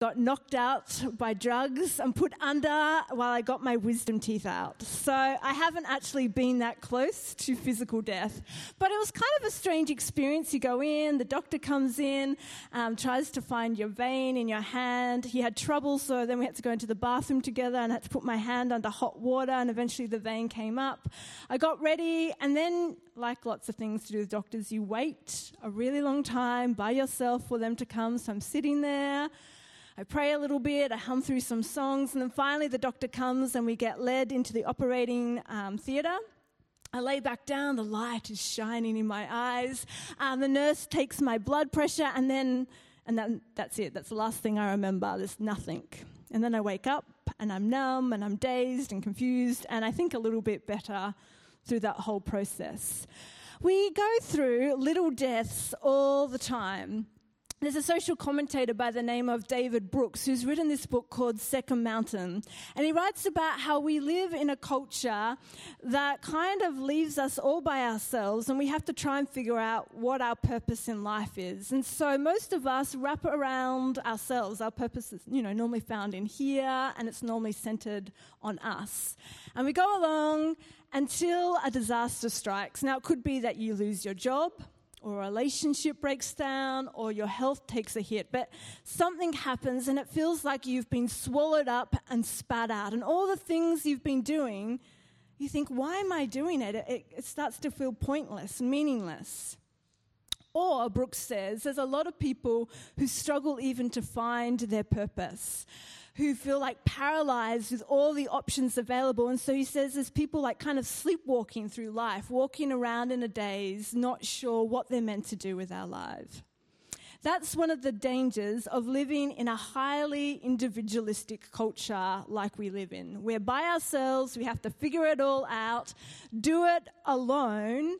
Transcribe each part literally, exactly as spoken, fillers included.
got knocked out by drugs and put under while I got my wisdom teeth out. So I haven't actually been that close to physical death. But it was kind of a strange experience. You go in, the doctor comes in, um, tries to find your vein in your hand. He had trouble, so then we had to go into the bathroom together and I had to put my hand under hot water, and eventually the vein came up. I got ready, and then, like lots of things to do with doctors, you wait a really long time by yourself for them to come. So I'm sitting there. I pray a little bit, I hum through some songs, and then finally the doctor comes and we get led into the operating um, theatre. I lay back down, the light is shining in my eyes. Um, the nurse takes my blood pressure, and then, and then that's it. That's the last thing I remember. There's nothing. And then I wake up, and I'm numb, and I'm dazed and confused, and I think a little bit better through that whole process. We go through little deaths all the time. There's a social commentator by the name of David Brooks who's written this book called Second Mountain. And he writes about how we live in a culture that kind of leaves us all by ourselves, and we have to try and figure out what our purpose in life is. And so most of us wrap around ourselves. Our purpose is, you know, normally found in here, and it's normally centered on us. And we go along until a disaster strikes. Now, it could be that you lose your job, or a relationship breaks down, or your health takes a hit. But something happens and it feels like you've been swallowed up and spat out. And all the things you've been doing, you think, why am I doing it? It, it starts to feel pointless and meaningless. Or, Brooks says, there's a lot of people who struggle even to find their purpose, who feel like paralyzed with all the options available. And so he says there's people like kind of sleepwalking through life, walking around in a daze, not sure what they're meant to do with our life. That's one of the dangers of living in a highly individualistic culture like we live in. We're by ourselves, we have to figure it all out, do it alone.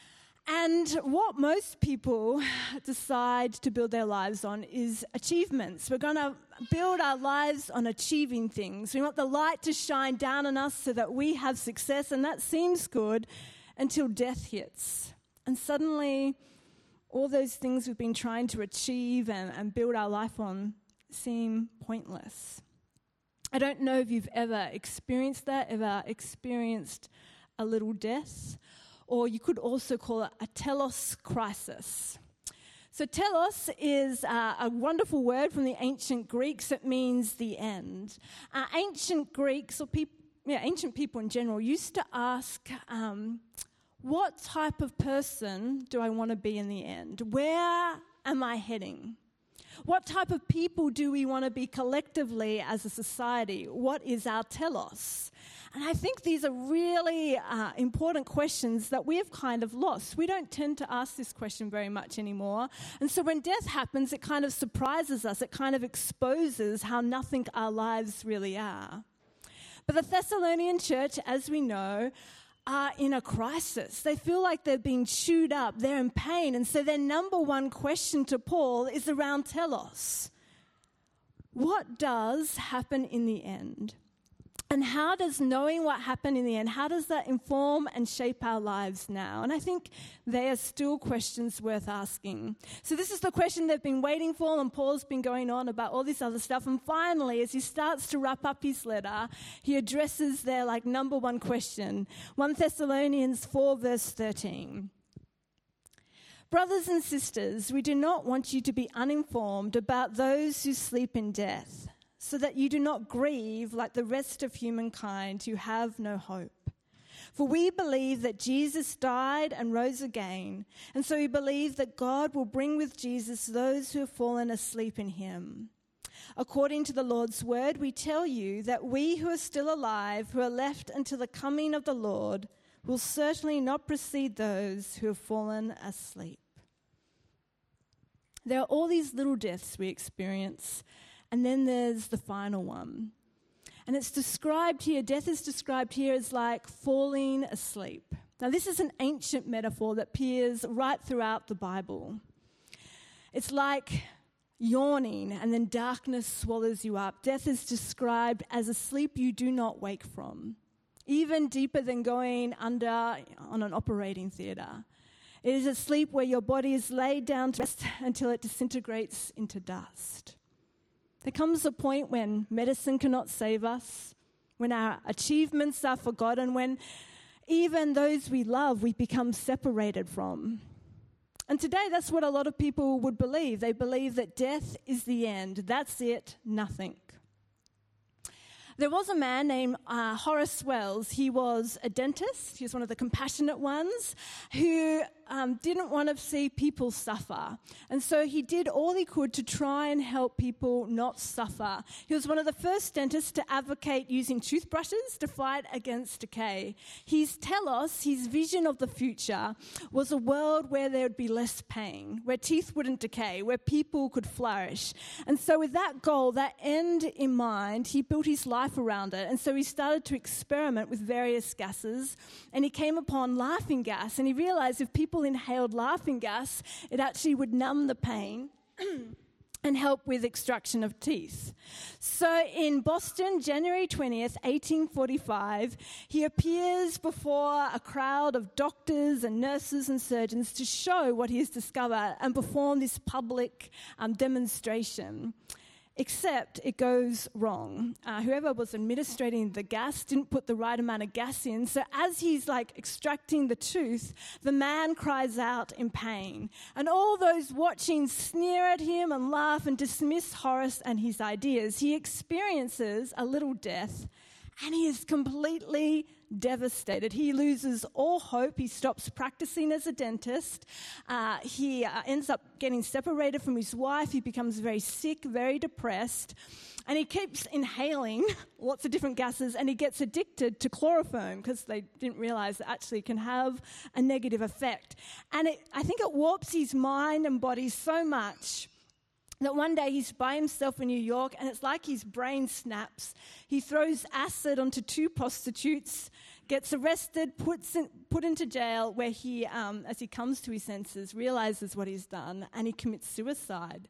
And what most people decide to build their lives on is achievements. We're going to build our lives on achieving things. We want the light to shine down on us so that we have success, and that seems good until death hits. And suddenly, all those things we've been trying to achieve and, and build our life on seem pointless. I don't know if you've ever experienced that, ever experienced a little death, or you could also call it a telos crisis. So telos is uh, a wonderful word from the ancient Greeks. It means the end. Uh, ancient Greeks, or peop- yeah, ancient people in general, used to ask, um, what type of person do I want to be in the end? Where am I heading? What type of people do we want to be collectively as a society? What is our telos? And I think these are really uh, important questions that we have kind of lost. We don't tend to ask this question very much anymore. And so when death happens, it kind of surprises us. It kind of exposes how nothing our lives really are. But the Thessalonian church, as we know, are in a crisis. They feel like they're being chewed up. They're in pain. And so their number one question to Paul is around telos. What does happen in the end? And how does knowing what happened in the end, how does that inform and shape our lives now? And I think they are still questions worth asking. So this is the question they've been waiting for, and Paul's been going on about all this other stuff. And finally, as he starts to wrap up his letter, he addresses their like number one question. First Thessalonians four, verse thirteen. Brothers and sisters, we do not want you to be uninformed about those who sleep in death, so that you do not grieve like the rest of humankind who have no hope. For we believe that Jesus died and rose again, and so we believe that God will bring with Jesus those who have fallen asleep in him. According to the Lord's word, we tell you that we who are still alive, who are left until the coming of the Lord, will certainly not precede those who have fallen asleep. There are all these little deaths we experience, and then there's the final one. And it's described here, death is described here as like falling asleep. Now, this is an ancient metaphor that appears right throughout the Bible. It's like yawning and then darkness swallows you up. Death is described as a sleep you do not wake from, even deeper than going under on an operating theatre. It is a sleep where your body is laid down to rest until it disintegrates into dust. There comes a point when medicine cannot save us, when our achievements are forgotten, when even those we love we become separated from. And today that's what a lot of people would believe. They believe that death is the end. That's it, nothing. There was a man named uh, Horace Wells. He was a dentist. He was one of the compassionate ones who um, didn't want to see people suffer. And so he did all he could to try and help people not suffer. He was one of the first dentists to advocate using toothbrushes to fight against decay. His telos, his vision of the future, was a world where there would be less pain, where teeth wouldn't decay, where people could flourish. And so with that goal, that end in mind, he built his life around it. And so he started to experiment with various gases, and he came upon laughing gas, and he realized if people inhaled laughing gas, it actually would numb the pain and help with extraction of teeth. So in Boston, January twentieth, eighteen forty-five, he appears before a crowd of doctors and nurses and surgeons to show what he has discovered and perform this public um, demonstration. Except it goes wrong. Uh, whoever was administrating the gas didn't put the right amount of gas in. So as he's like extracting the tooth, the man cries out in pain. And all those watching sneer at him and laugh and dismiss Horace and his ideas. He experiences a little death, and he is completely devastated. He loses all hope. He stops practicing as a dentist. Uh, he uh, ends up getting separated from his wife. He becomes very sick, very depressed. And he keeps inhaling lots of different gases, and he gets addicted to chloroform because they didn't realize it actually can have a negative effect. And it, I think it warps his mind and body so much that one day he's by himself in New York, and it's like his brain snaps. He throws acid onto two prostitutes, gets arrested, puts in, put into jail, where he, um, as he comes to his senses, realizes what he's done, and he commits suicide.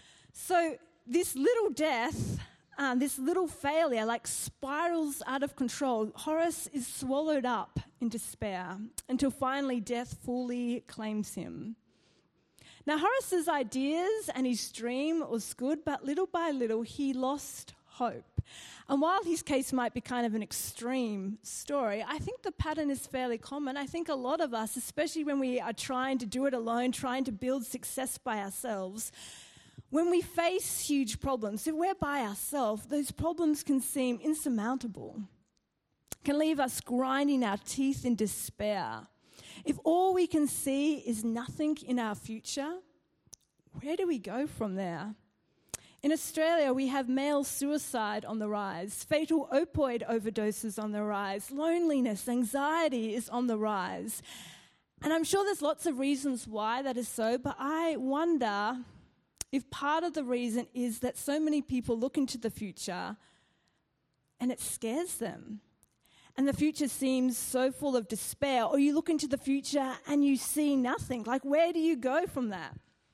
So this little death, um, this little failure, like spirals out of control. Horace is swallowed up in despair until finally death fully claims him. Now, Horace's ideas and his dream was good, but little by little he lost hope. And while his case might be kind of an extreme story, I think the pattern is fairly common. I think a lot of us, especially when we are trying to do it alone, trying to build success by ourselves, when we face huge problems, if we're by ourselves, those problems can seem insurmountable, can leave us grinding our teeth in despair. If all we can see is nothing in our future, where do we go from there? In Australia, we have male suicide on the rise, fatal opioid overdoses on the rise, loneliness, anxiety is on the rise. And I'm sure there's lots of reasons why that is so, but I wonder if part of the reason is that so many people look into the future and it scares them. And the future seems so full of despair. Or you look into the future and you see nothing. Like, where do you go from that?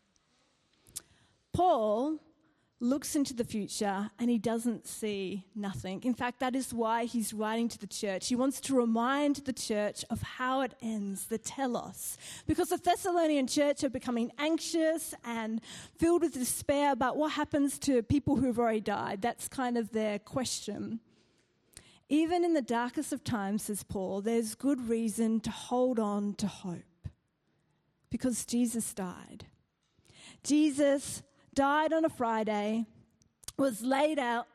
Paul looks into the future and he doesn't see nothing. In fact, that is why he's writing to the church. He wants to remind the church of how it ends, the telos. Because the Thessalonian church are becoming anxious and filled with despair about what happens to people who have already died. That's kind of their question. Even in the darkest of times, says Paul, there's good reason to hold on to hope because Jesus died. Jesus died on a Friday, was laid out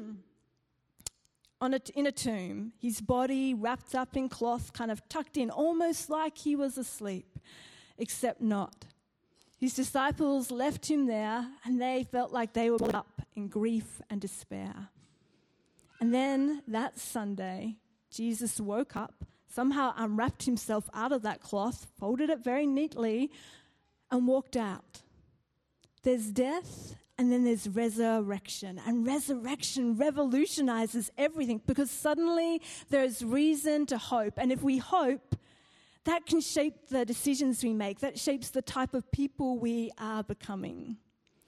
on a, in a tomb, his body wrapped up in cloth, kind of tucked in, almost like he was asleep, except not. His disciples left him there, and they felt like they were up in grief and despair. And then that Sunday, Jesus woke up, somehow unwrapped himself out of that cloth, folded it very neatly, and walked out. There's death, and then there's resurrection. And resurrection revolutionizes everything because suddenly there is reason to hope. And if we hope, that can shape the decisions we make. That shapes the type of people we are becoming.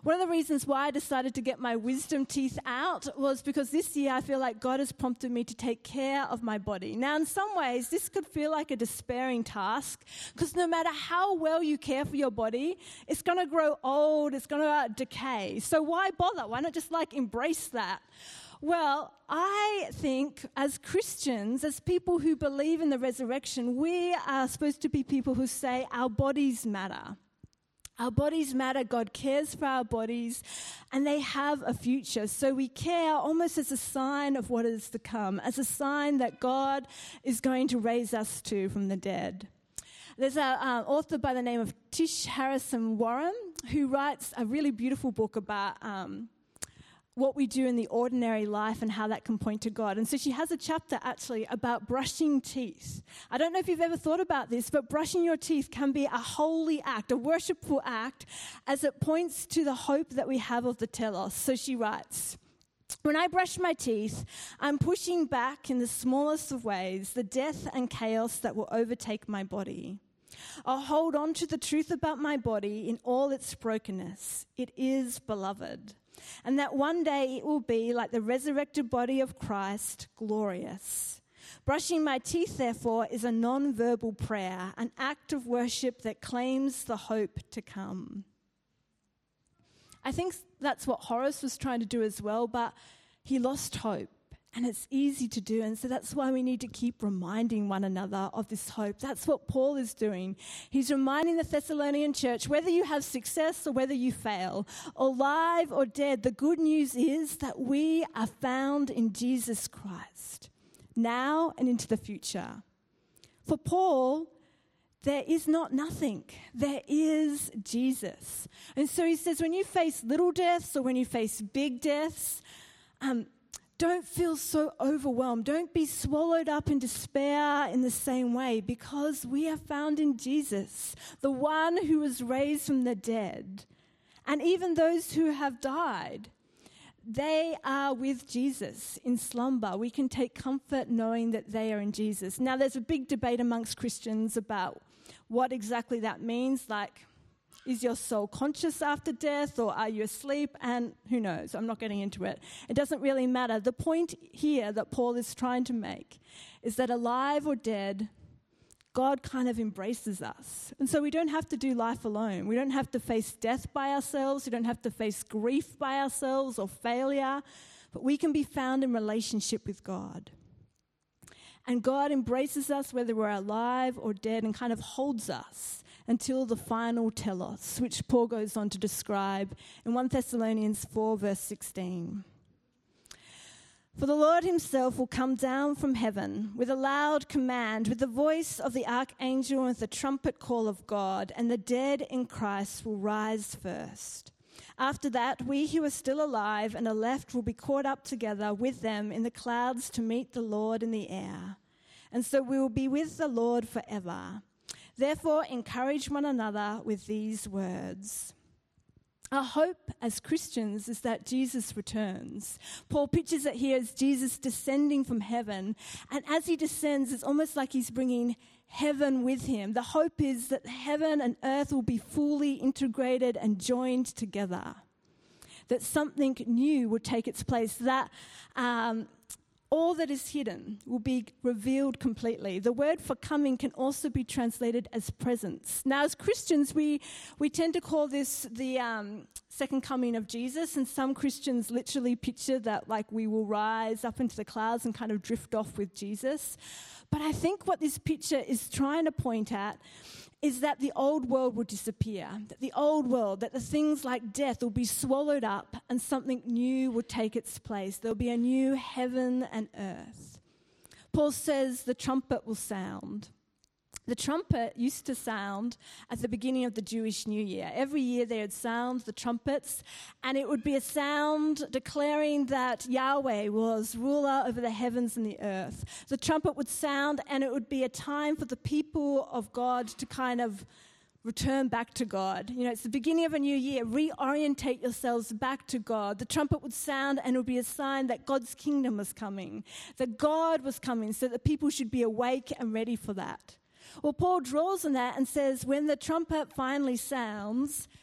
One of the reasons why I decided to get my wisdom teeth out was because this year I feel like God has prompted me to take care of my body. Now, in some ways, this could feel like a despairing task because no matter how well you care for your body, it's going to grow old, it's going to decay. So why bother? Why not just like embrace that? Well, I think as Christians, as people who believe in the resurrection, we are supposed to be people who say our bodies matter. Our bodies matter, God cares for our bodies, and they have a future. So we care almost as a sign of what is to come, as a sign that God is going to raise us to from the dead. There's an uh, author by the name of Tish Harrison Warren who writes a really beautiful book about um, what we do in the ordinary life and how that can point to God. And so she has a chapter actually about brushing teeth. I don't know if you've ever thought about this, but brushing your teeth can be a holy act, a worshipful act, as it points to the hope that we have of the telos. So she writes, "When I brush my teeth, I'm pushing back in the smallest of ways the death and chaos that will overtake my body. I'll hold on to the truth about my body in all its brokenness. It is beloved. And that one day it will be like the resurrected body of Christ, glorious. Brushing my teeth, therefore, is a non-verbal prayer, an act of worship that claims the hope to come." I think that's what Horace was trying to do as well, but he lost hope. And it's easy to do, and so that's why we need to keep reminding one another of this hope. That's what Paul is doing. He's reminding the Thessalonian church, whether you have success or whether you fail, alive or dead, the good news is that we are found in Jesus Christ, now and into the future. For Paul, there is not nothing. There is Jesus. And so he says, when you face little deaths or when you face big deaths, um, don't feel so overwhelmed. Don't be swallowed up in despair in the same way, because we are found in Jesus, the one who was raised from the dead. And even those who have died, they are with Jesus in slumber. We can take comfort knowing that they are in Jesus. Now, there's a big debate amongst Christians about what exactly that means, like, is your soul conscious after death, or are you asleep? And who knows? I'm not getting into it. It doesn't really matter. The point here that Paul is trying to make is that alive or dead, God kind of embraces us. And so we don't have to do life alone. We don't have to face death by ourselves. We don't have to face grief by ourselves or failure. But we can be found in relationship with God. And God embraces us whether we're alive or dead and kind of holds us until the final telos, which Paul goes on to describe in First Thessalonians four, verse sixteen. "For the Lord himself will come down from heaven with a loud command, with the voice of the archangel and with the trumpet call of God, and the dead in Christ will rise first. After that, we who are still alive and are left will be caught up together with them in the clouds to meet the Lord in the air. And so we will be with the Lord forever. Therefore, encourage one another with these words." Our hope as Christians is that Jesus returns. Paul pictures it here as Jesus descending from heaven. And as he descends, it's almost like he's bringing heaven with him. The hope is that heaven and earth will be fully integrated and joined together. That something new will take its place. That um, all that is hidden will be revealed completely. The word for coming can also be translated as presence. Now, as Christians, we, we tend to call this the um, second coming of Jesus, and some Christians literally picture that like we will rise up into the clouds and kind of drift off with Jesus. But I think what this picture is trying to point at is that the old world will disappear, that the old world, that the things like death will be swallowed up and something new will take its place. There'll be a new heaven and earth. Paul says the trumpet will sound. The trumpet used to sound at the beginning of the Jewish New Year. Every year they would sound the trumpets, and it would be a sound declaring that Yahweh was ruler over the heavens and the earth. The trumpet would sound, and it would be a time for the people of God to kind of return back to God. You know, it's the beginning of a new year. Reorientate yourselves back to God. The trumpet would sound, and it would be a sign that God's kingdom was coming, that God was coming, so that people should be awake and ready for that. Well, Paul draws on that and says when the trumpet finally sounds,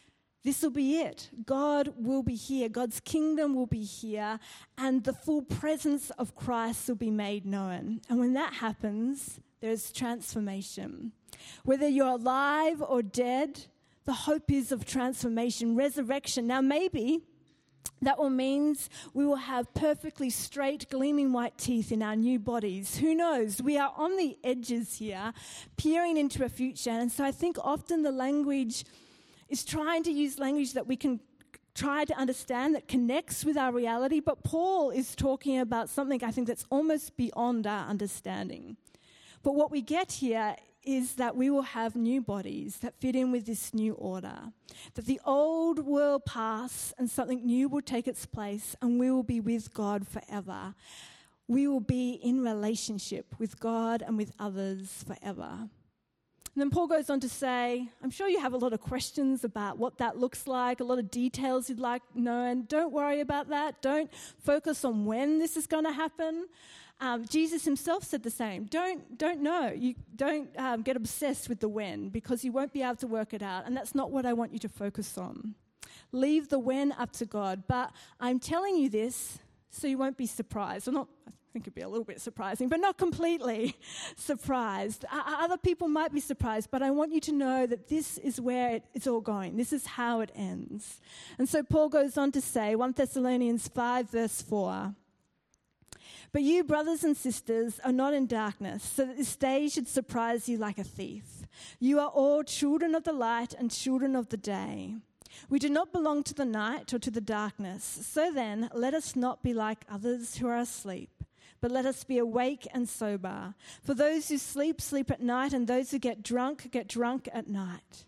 this will be it. God will be here. God's kingdom will be here, and the full presence of Christ will be made known. And when that happens, there's transformation. Whether you're alive or dead, the hope is of transformation, resurrection. Now, maybe that will means we will have perfectly straight, gleaming white teeth in our new bodies. Who knows? We are on the edges here, peering into a future. And so I think often the language is trying to use language that we can try to understand, that connects with our reality. But Paul is talking about something I think that's almost beyond our understanding. But what we get here is that we will have new bodies that fit in with this new order, that the old will pass and something new will take its place, and we will be with God forever. We will be in relationship with God and with others forever. And then Paul goes on to say, I'm sure you have a lot of questions about what that looks like, a lot of details you'd like to know, and don't worry about that. Don't focus on when this is going to happen. Um, Jesus himself said the same. Don't don't know. You don't um, get obsessed with the when, because you won't be able to work it out, and that's not what I want you to focus on. Leave the when up to God. But I'm telling you this so you won't be surprised. Or not. I think it'd be a little bit surprising, but not completely surprised. Uh, other people might be surprised, but I want you to know that this is where it, it's all going. This is how it ends. And so Paul goes on to say, First Thessalonians five, verse four, but you, brothers and sisters, are not in darkness, so that this day should surprise you like a thief. You are all children of the light and children of the day. We do not belong to the night or to the darkness. So then, let us not be like others who are asleep, but let us be awake and sober. For those who sleep, sleep at night, and those who get drunk, get drunk at night.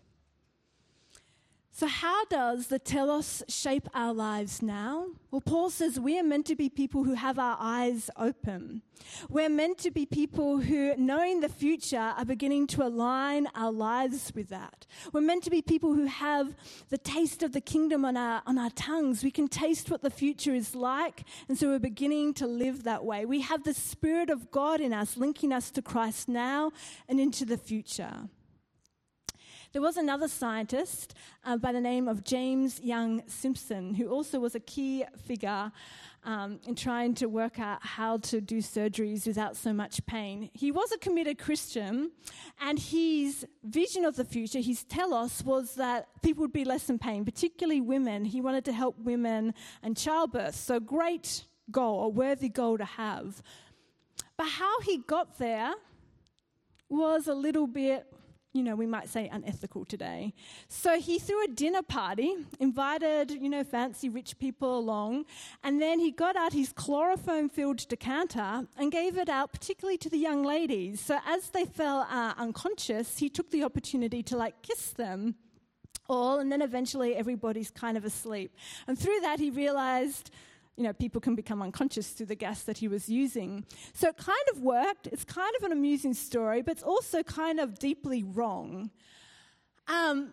So how does the telos shape our lives now? Well, Paul says we are meant to be people who have our eyes open. We're meant to be people who, knowing the future, are beginning to align our lives with that. We're meant to be people who have the taste of the kingdom on our, on our tongues. We can taste what the future is like, and so we're beginning to live that way. We have the Spirit of God in us, linking us to Christ now and into the future. There was another scientist uh, by the name of James Young Simpson, who also was a key figure um, in trying to work out how to do surgeries without so much pain. He was a committed Christian, and his vision of the future, his telos, was that people would be less in pain, particularly women. He wanted to help women and childbirth, so great goal, a worthy goal to have. But how he got there was a little bit, you know, we might say unethical today. So he threw a dinner party, invited, you know, fancy rich people along, and then he got out his chloroform-filled decanter and gave it out particularly to the young ladies. So as they fell uh, unconscious, he took the opportunity to, like, kiss them all, and then eventually everybody's kind of asleep. And through that he realized, you know, people can become unconscious through the gas that he was using. So it kind of worked. It's kind of an amusing story, but it's also kind of deeply wrong. Um,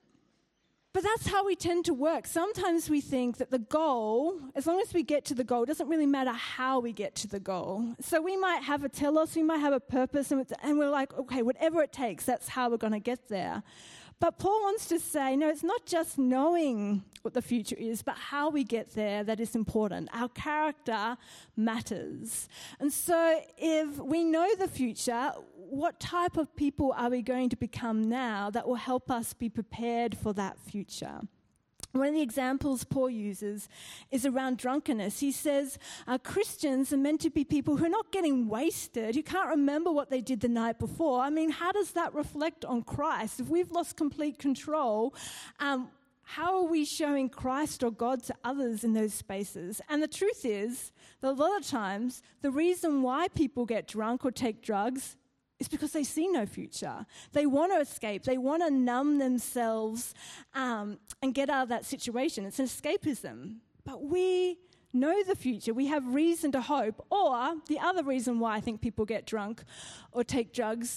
but that's how we tend to work. Sometimes we think that the goal, as long as we get to the goal, it doesn't really matter how we get to the goal. So we might have a telos, we might have a purpose, and, and we're like, okay, whatever it takes, that's how we're going to get there. But Paul wants to say, no, it's not just knowing what the future is, but how we get there that is important. Our character matters. And so if we know the future, what type of people are we going to become now that will help us be prepared for that future? One of the examples Paul uses is around drunkenness. He says uh, Christians are meant to be people who are not getting wasted, who can't remember what they did the night before. I mean, how does that reflect on Christ? If we've lost complete control, um, how are we showing Christ or God to others in those spaces? And the truth is that a lot of times the reason why people get drunk or take drugs is because they see no future. They want to escape. They want to numb themselves um, and get out of that situation. It's an escapism. But we know the future. We have reason to hope. Or the other reason why I think people get drunk or take drugs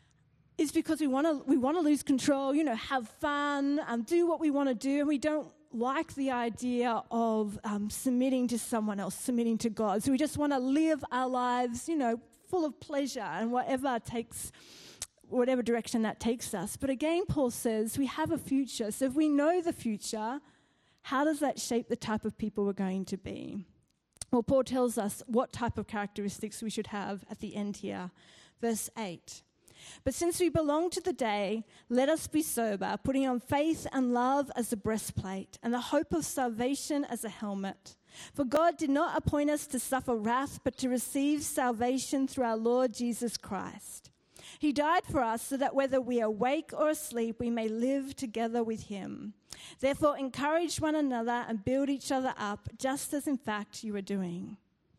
is because we want to we want to lose control, you know, have fun, um, do what we want to do, and we don't like the idea of um, submitting to someone else, submitting to God. So we just want to live our lives, you know, full of pleasure and whatever takes whatever direction that takes us. But again, Paul says we have a future. So if we know the future, how does that shape the type of people we're going to be? Well, Paul tells us what type of characteristics we should have at the end here. Verse eight. But since we belong to the day, let us be sober, putting on faith and love as the breastplate, and the hope of salvation as a helmet. For God did not appoint us to suffer wrath, but to receive salvation through our Lord Jesus Christ. He died for us so that whether we are awake or asleep, we may live together with him. Therefore, encourage one another and build each other up, just as in fact you are doing.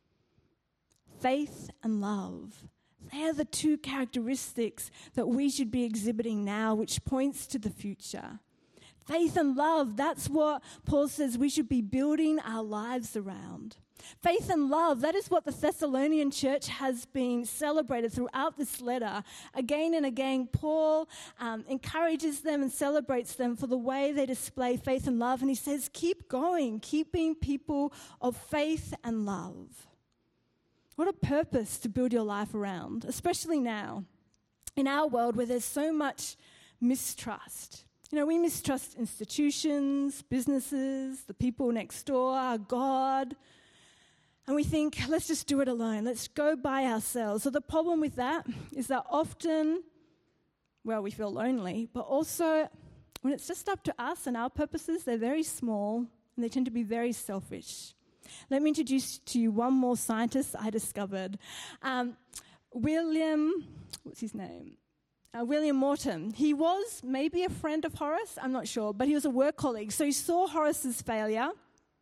Faith and love. They are the two characteristics that we should be exhibiting now, which points to the future. Faith and love, that's what Paul says we should be building our lives around. Faith and love, that is what the Thessalonian church has been celebrated throughout this letter. Again and again, Paul um, encourages them and celebrates them for the way they display faith and love. And he says, keep going, keep being people of faith and love. What a purpose to build your life around, especially now, in our world where there's so much mistrust. You know, we mistrust institutions, businesses, the people next door, God. And we think, let's just do it alone. Let's go by ourselves. So the problem with that is that often, well, we feel lonely, but also when it's just up to us and our purposes, they're very small and they tend to be very selfish. Let me introduce to you one more scientist I discovered. Um, William, what's his name? Uh, William Morton. He was maybe a friend of Horace, I'm not sure, but he was a work colleague. So he saw Horace's failure,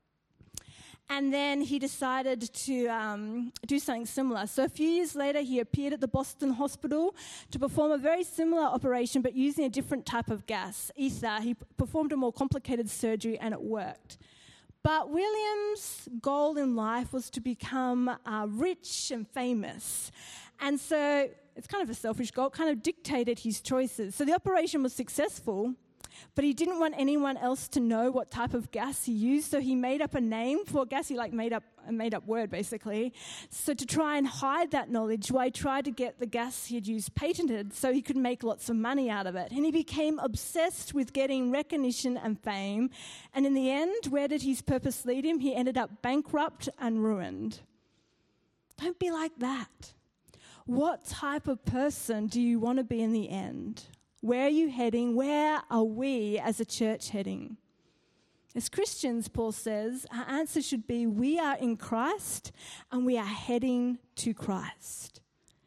and then he decided to um, do something similar. So a few years later, he appeared at the Boston Hospital to perform a very similar operation, but using a different type of gas, ether. He p- performed a more complicated surgery, and it worked. But William's goal in life was to become uh, rich and famous. And so it's kind of a selfish goal, kind of dictated his choices. So the operation was successful, but he didn't want anyone else to know what type of gas he used, so he made up a name for gas. He like made up a made-up word, basically. So to try and hide that knowledge, well, he tried to get the gas he had used patented so he could make lots of money out of it. And he became obsessed with getting recognition and fame. And in the end, where did his purpose lead him? He ended up bankrupt and ruined. Don't be like that. What type of person do you want to be in the end? Where are you heading? Where are we as a church heading? As Christians, Paul says, our answer should be we are in Christ and we are heading to Christ.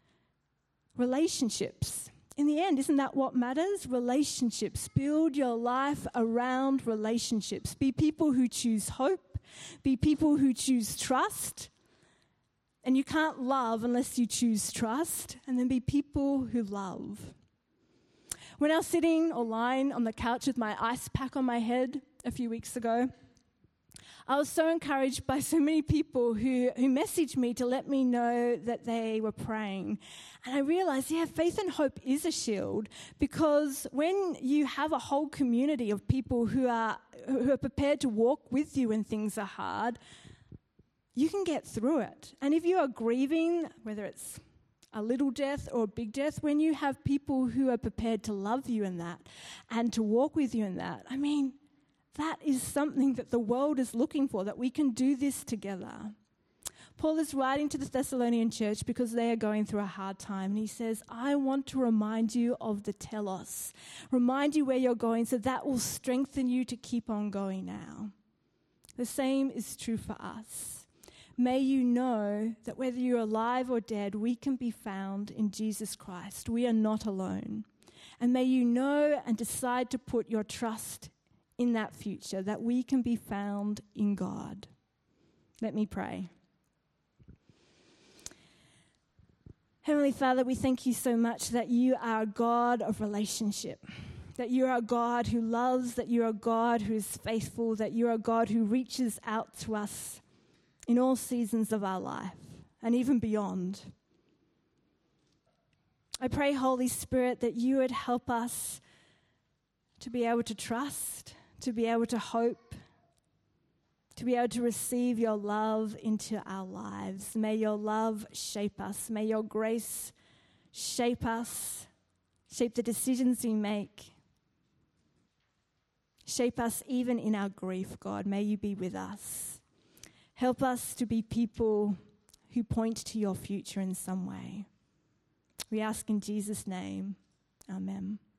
Relationships. In the end, isn't that what matters? Relationships. Build your life around relationships. Be people who choose hope. Be people who choose trust. And you can't love unless you choose trust. And then be people who love. When I was sitting or lying on the couch with my ice pack on my head a few weeks ago, I was so encouraged by so many people who, who messaged me to let me know that they were praying. And I realized, yeah, faith and hope is a shield, because when you have a whole community of people who are who are prepared to walk with you when things are hard, you can get through it. And if you are grieving, whether it's a little death or a big death, when you have people who are prepared to love you in that and to walk with you in that, I mean, that is something that the world is looking for, that we can do this together. Paul is writing to the Thessalonian church because they are going through a hard time. And he says, I want to remind you of the telos, remind you where you're going, so that will strengthen you to keep on going now. The same is true for us. May you know that whether you're alive or dead, we can be found in Jesus Christ. We are not alone. And may you know and decide to put your trust in that future, that we can be found in God. Let me pray. Heavenly Father, we thank you so much that you are a God of relationship, that you are a God who loves, that you are a God who is faithful, that you are a God who reaches out to us in all seasons of our life and even beyond. I pray, Holy Spirit, that you would help us to be able to trust, to be able to hope, to be able to receive your love into our lives. May your love shape us. May your grace shape us Shape the decisions we make. Shape us even in our grief, God. May you be with us. Help us to be people who point to your future in some way. We ask in Jesus' name. Amen.